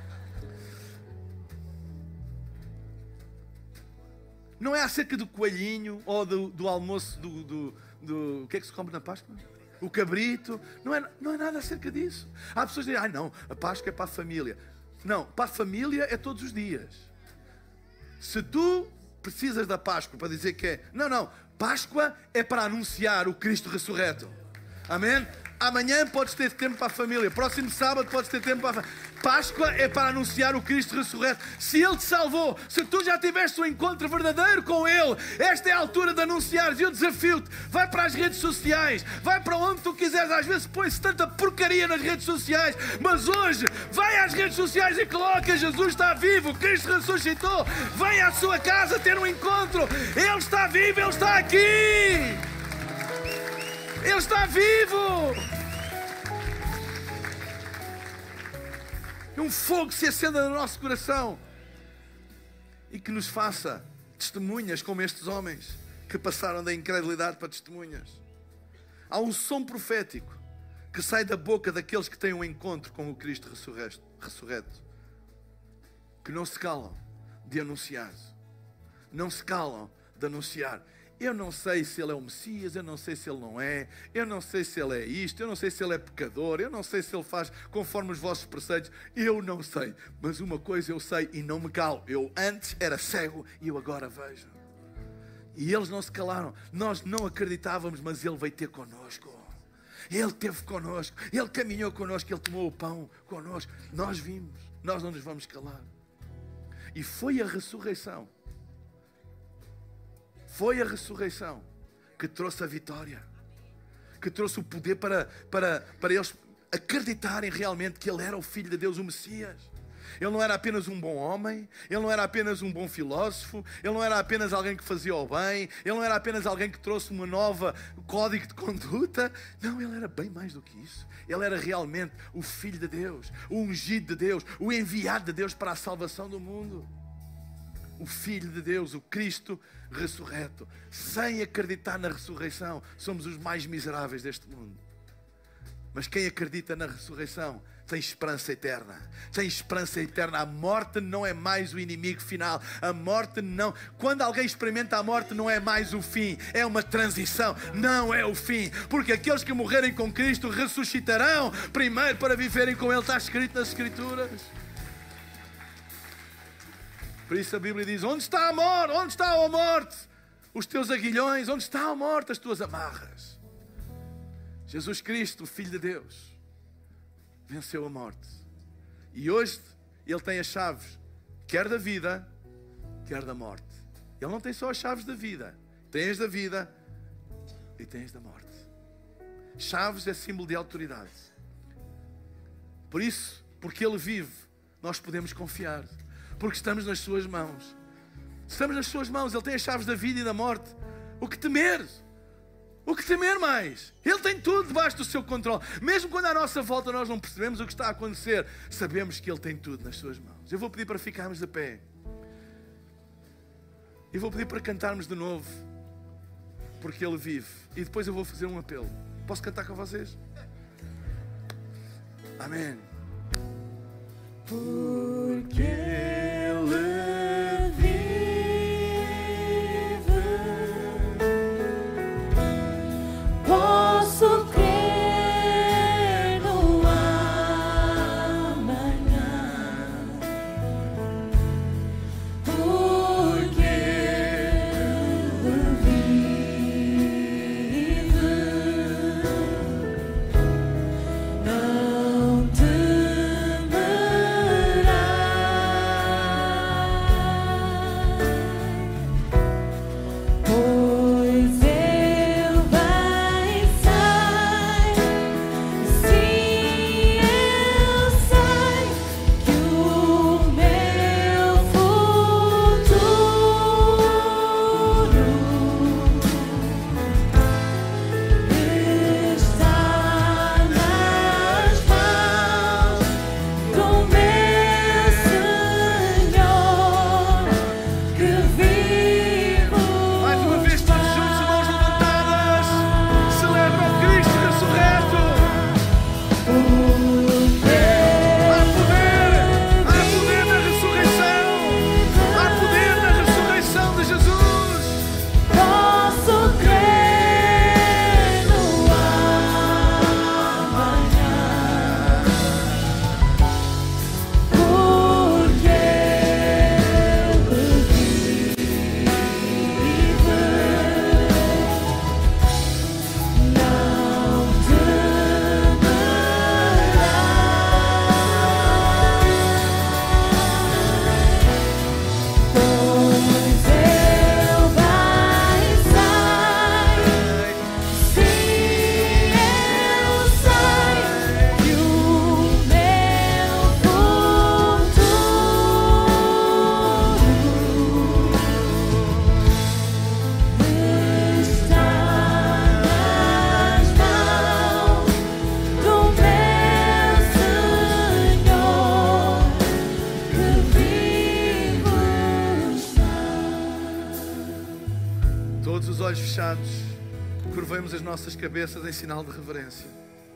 Não é acerca do coelhinho ou do almoço o que é que se come na Páscoa? O cabrito. Não é nada acerca disso. Há pessoas que dizem, não, a Páscoa é para a família. Não, para a família é todos os dias. Se tu precisas da Páscoa para dizer que é... Não, Páscoa é para anunciar o Cristo ressurreto. Amém? Amanhã podes ter tempo para a família. Próximo sábado podes ter tempo para a família. Páscoa é para anunciar o Cristo ressurreto. Se Ele te salvou, se tu já tiveste um encontro verdadeiro com Ele, esta é a altura de anunciar. E eu desafio-te, vai para as redes sociais, vai para onde tu quiseres. Às vezes põe-se tanta porcaria nas redes sociais, mas hoje vai às redes sociais e coloca: Jesus está vivo, Cristo ressuscitou. Vem à sua casa ter um encontro. Ele está vivo, Ele está aqui. Ele está vivo. Um fogo se acenda no nosso coração e que nos faça testemunhas como estes homens que passaram da incredulidade para testemunhas. Há um som profético que sai da boca daqueles que têm um encontro com o Cristo ressurreto, que não se calam de anunciar. não se calam de anunciar. Eu não sei se ele é o Messias, eu não sei se ele não é, eu não sei se ele é isto, eu não sei se ele é pecador, eu não sei se ele faz conforme os vossos preceitos, eu não sei. Mas uma coisa eu sei e não me calo. Eu antes era cego e eu agora vejo. E eles não se calaram. Nós não acreditávamos, mas ele veio ter connosco. Ele esteve connosco, ele caminhou connosco, ele tomou o pão connosco. Nós vimos, nós não nos vamos calar. E foi a ressurreição. Foi a ressurreição que trouxe a vitória, que trouxe o poder para eles acreditarem realmente que ele era o Filho de Deus, o Messias. Ele não era apenas um bom homem, ele não era apenas um bom filósofo, ele não era apenas alguém que fazia o bem, ele não era apenas alguém que trouxe uma nova código de conduta. Não, ele era bem mais do que isso. Ele era realmente o Filho de Deus, o ungido de Deus, o enviado de Deus para a salvação do mundo. O Filho de Deus, o Cristo ressurreto. Sem acreditar na ressurreição, somos os mais miseráveis deste mundo. Mas quem acredita na ressurreição tem esperança eterna. Tem esperança eterna. A morte não é mais o inimigo final. A morte não... Quando alguém experimenta a morte, não é mais o fim. É uma transição. Não é o fim. Porque aqueles que morrerem com Cristo ressuscitarão primeiro para viverem com Ele. Está escrito nas Escrituras. Por isso a Bíblia diz: onde está a morte? Onde está a morte? Os teus aguilhões. Onde está a morte? As tuas amarras. Jesus Cristo, o Filho de Deus, venceu a morte. E hoje Ele tem as chaves, quer da vida, quer da morte. Ele não tem só as chaves da vida. Tem as da vida e tem as da morte. Chaves é símbolo de autoridade. Por isso, porque Ele vive, nós podemos confiar. Porque estamos nas suas mãos. Estamos nas suas mãos. Ele tem as chaves da vida e da morte. O que temer? O que temer mais? Ele tem tudo debaixo do seu controle. Mesmo quando à nossa volta nós não percebemos o que está a acontecer, sabemos que Ele tem tudo nas suas mãos. Eu vou pedir para ficarmos de pé. E vou pedir para cantarmos de novo. Porque Ele vive. E depois eu vou fazer um apelo. Posso cantar com vocês? Amém. Porque Ele vive, posso crer no amanhã. Porque Ele vive, não olhos fechados, curvemos as nossas cabeças em sinal de reverência.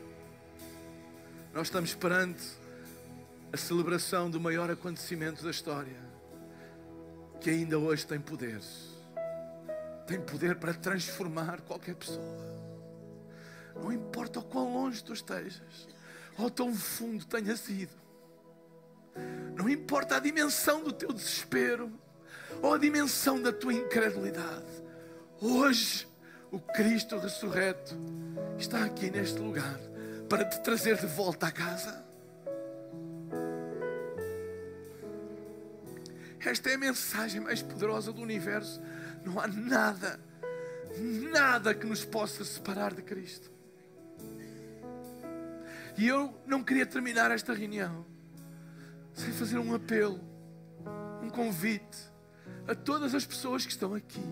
Nós estamos perante a celebração do maior acontecimento da história. que ainda hoje tem poder. Tem poder para transformar qualquer pessoa. Não importa o quão longe tu estejas, ou tão fundo tenhas ido. Não importa a dimensão do teu desespero, ou a dimensão da tua incredulidade. Hoje, o Cristo ressurreto está aqui neste lugar para te trazer de volta à casa. Esta é a mensagem mais poderosa do universo. Não há nada que nos possa separar de Cristo. E eu não queria terminar esta reunião sem fazer um apelo, um convite a todas as pessoas que estão aqui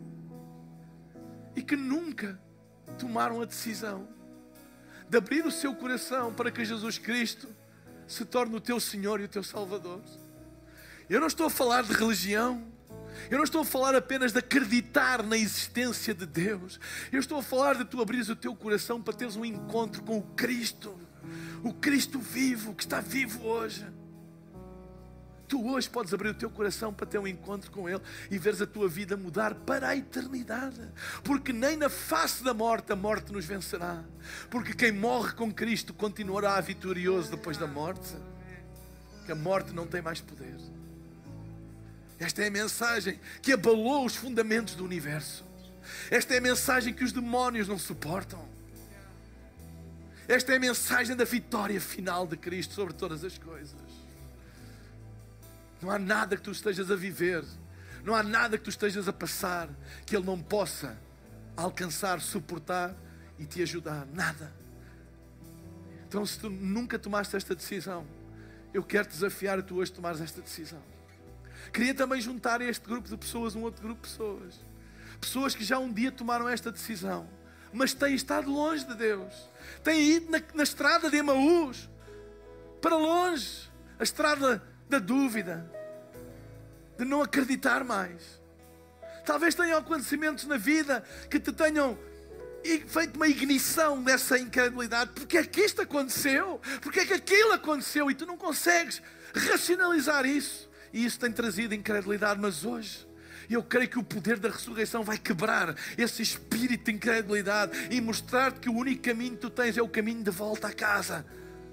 e que nunca tomaram a decisão de abrir o seu coração para que Jesus Cristo se torne o teu Senhor e o teu Salvador. Eu não estou a falar de religião. Eu não estou a falar apenas de acreditar na existência de Deus. Eu estou a falar de tu abrires o teu coração para teres um encontro com o Cristo. O Cristo vivo, que está vivo hoje. Tu hoje podes abrir o teu coração para ter um encontro com Ele e veres a tua vida mudar para a eternidade. Porque nem na face da morte a morte nos vencerá. Porque quem morre com Cristo continuará vitorioso depois da morte. Que a morte não tem mais poder. Esta é a mensagem que abalou os fundamentos do universo. Esta é a mensagem que os demónios não suportam. Esta é a mensagem da vitória final de Cristo sobre todas as coisas. Não há nada que tu estejas a viver, não há nada que tu estejas a passar que Ele não possa alcançar, suportar e te ajudar. Nada. Então, se tu nunca tomaste esta decisão, eu quero te desafiar a tu hoje tomares esta decisão. Queria também juntar a este grupo de pessoas um outro grupo de pessoas. Pessoas que já um dia tomaram esta decisão, mas têm estado longe de Deus. Têm ido na estrada de Emaús, para longe. A estrada da dúvida, de não acreditar mais. Talvez tenham acontecimentos na vida que te tenham feito uma ignição dessa incredulidade. Porque é que isto aconteceu? Porque é que aquilo aconteceu? E tu não consegues racionalizar isso. E isso tem trazido incredulidade. Mas hoje eu creio que o poder da ressurreição vai quebrar esse espírito de incredulidade e mostrar-te que o único caminho que tu tens é o caminho de volta à casa.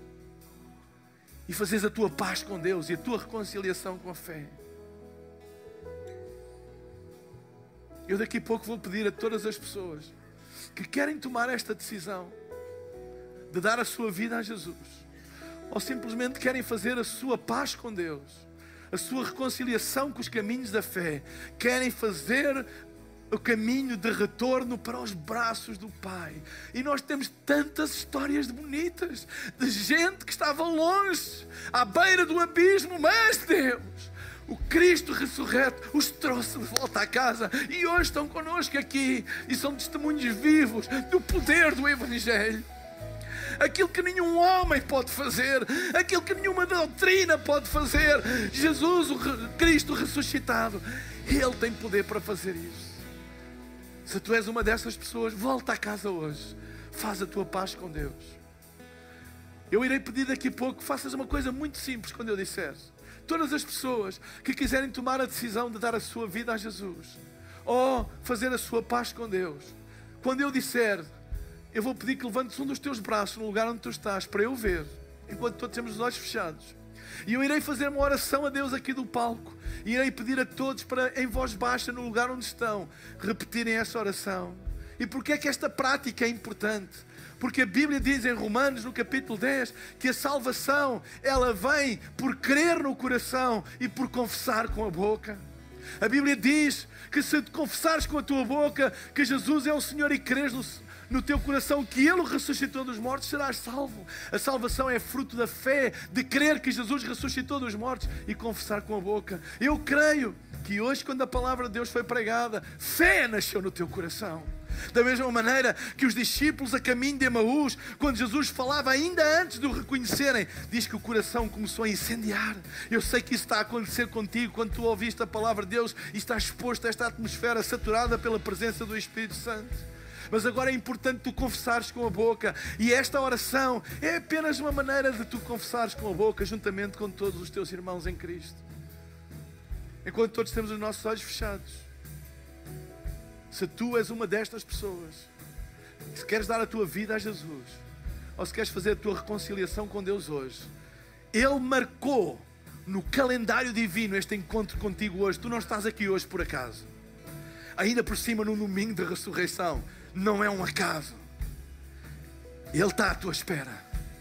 E fazeres a tua paz com Deus e a tua reconciliação com a fé. Eu daqui a pouco vou pedir a todas as pessoas que querem tomar esta decisão de dar a sua vida a Jesus, ou simplesmente querem fazer a sua paz com Deus, a sua reconciliação com os caminhos da fé, querem fazer o caminho de retorno para os braços do Pai. E nós temos tantas histórias bonitas de gente que estava longe, à beira do abismo, mas Deus, o Cristo ressurreto, os trouxe de volta à casa e hoje estão connosco aqui e são testemunhos vivos do poder do Evangelho. Aquilo que nenhum homem pode fazer, aquilo que nenhuma doutrina pode fazer, Jesus, o Cristo ressuscitado, Ele tem poder para fazer isso. Se tu és uma dessas pessoas, volta à casa hoje. Faz a tua paz com Deus. Eu irei pedir daqui a pouco que faças uma coisa muito simples quando eu disser. Todas as pessoas que quiserem tomar a decisão de dar a sua vida a Jesus, ou fazer a sua paz com Deus, quando eu disser, eu vou pedir que levantes um dos teus braços no lugar onde tu estás, para eu ver, enquanto todos temos os olhos fechados. E eu irei fazer uma oração a Deus aqui do palco. E irei pedir a todos para, em voz baixa, no lugar onde estão, repetirem essa oração. E porquê é que esta prática é importante? Porque a Bíblia diz em Romanos, no capítulo 10, que a salvação, ela vem por crer no coração e por confessar com a boca. A Bíblia diz que se confessares com a tua boca que Jesus é o Senhor e creres no teu coração que Ele o ressuscitou dos mortos, serás salvo. A salvação é fruto da fé, de crer que Jesus ressuscitou dos mortos e confessar com a boca. Eu creio que hoje, quando a palavra de Deus foi pregada, fé nasceu no teu coração. Da mesma maneira que os discípulos a caminho de Emaús, quando Jesus falava ainda antes de o reconhecerem, diz que o coração começou a incendiar. Eu sei que isso está a acontecer contigo quando tu ouviste a palavra de Deus e estás exposto a esta atmosfera saturada pela presença do Espírito Santo. Mas agora é importante tu confessares com a boca. E esta oração é apenas uma maneira de tu confessares com a boca, juntamente com todos os teus irmãos em Cristo. enquanto todos temos os nossos olhos fechados, se tu és uma destas pessoas, se queres dar a tua vida a Jesus, ou se queres fazer a tua reconciliação com Deus hoje, Ele marcou no calendário divino este encontro contigo hoje. Tu não estás aqui hoje por acaso. Ainda por cima, num domingo de ressurreição, não é um acaso. Ele está à tua espera.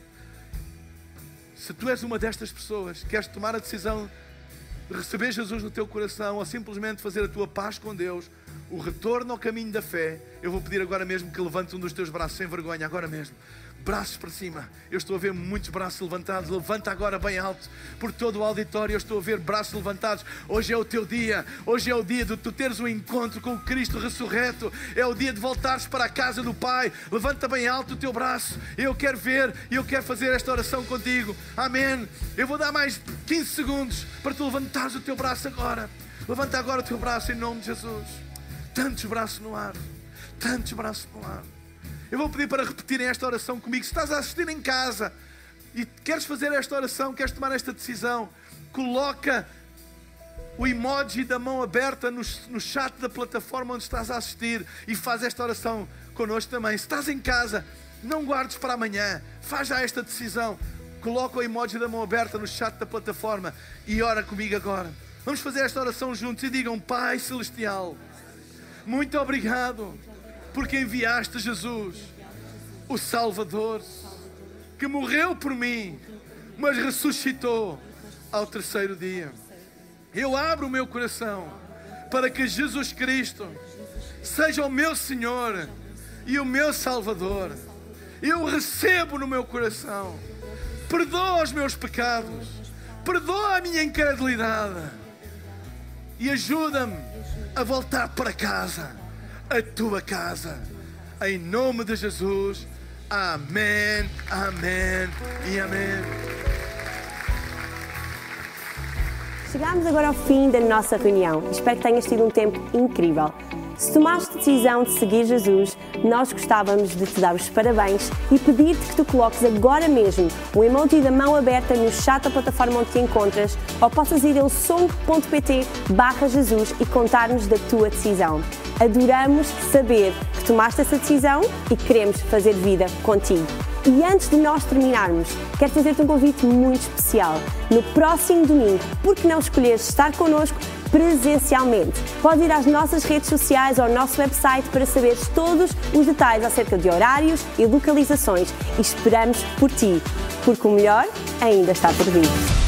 Se tu és uma destas pessoas, queres tomar a decisão de receber Jesus no teu coração, ou simplesmente fazer a tua paz com Deus, o retorno ao caminho da fé, eu vou pedir agora mesmo que levantes um dos teus braços sem vergonha, agora mesmo. Braços para cima. Eu estou a ver muitos braços levantados. Levanta agora bem alto. Por todo o auditório eu estou a ver braços levantados. Hoje é o teu dia. Hoje é o dia de tu teres um encontro com o Cristo ressurreto. É o dia de voltares para a casa do Pai. Levanta bem alto o teu braço. Eu quero ver e eu quero fazer esta oração contigo. Amém. Eu vou dar mais 15 segundos para tu levantares o teu braço agora. Levanta agora o teu braço em nome de Jesus. Tantos braços no ar. Tantos braços no ar. Eu vou pedir para repetirem esta oração comigo. Se estás a assistir em casa e queres fazer esta oração, queres tomar esta decisão, coloca o emoji da mão aberta no chat da plataforma onde estás a assistir e faz esta oração connosco também. Se estás em casa, não guardes para amanhã. Faz já esta decisão. Coloca o emoji da mão aberta no chat da plataforma e ora comigo agora. Vamos fazer esta oração juntos e digam: Pai Celestial, muito obrigado porque enviaste Jesus, o Salvador, que morreu por mim, mas ressuscitou ao terceiro dia. Eu abro o meu coração para que Jesus Cristo seja o meu Senhor e o meu Salvador. Eu recebo no meu coração. Perdoa os meus pecados, perdoa a minha incredulidade e ajuda-me a voltar para casa, a tua casa, em nome de Jesus. Amém, amém e amém. Chegamos agora ao fim da nossa reunião. Espero que tenhas tido um tempo incrível. Se tomaste a decisão de seguir Jesus, nós gostávamos de te dar os parabéns e pedir-te que tu coloques agora mesmo o emoji da mão aberta no chat da plataforma onde te encontras, ou possas ir a som.pt/Jesus e contar-nos da tua decisão. Adoramos saber que tomaste essa decisão e queremos fazer vida contigo. E antes de nós terminarmos, quero fazer-te um convite muito especial. No próximo domingo, por que não escolheres estar connosco presencialmente? Podes ir às nossas redes sociais ou ao nosso website para saberes todos os detalhes acerca de horários e localizações. E esperamos por ti, porque o melhor ainda está por vir.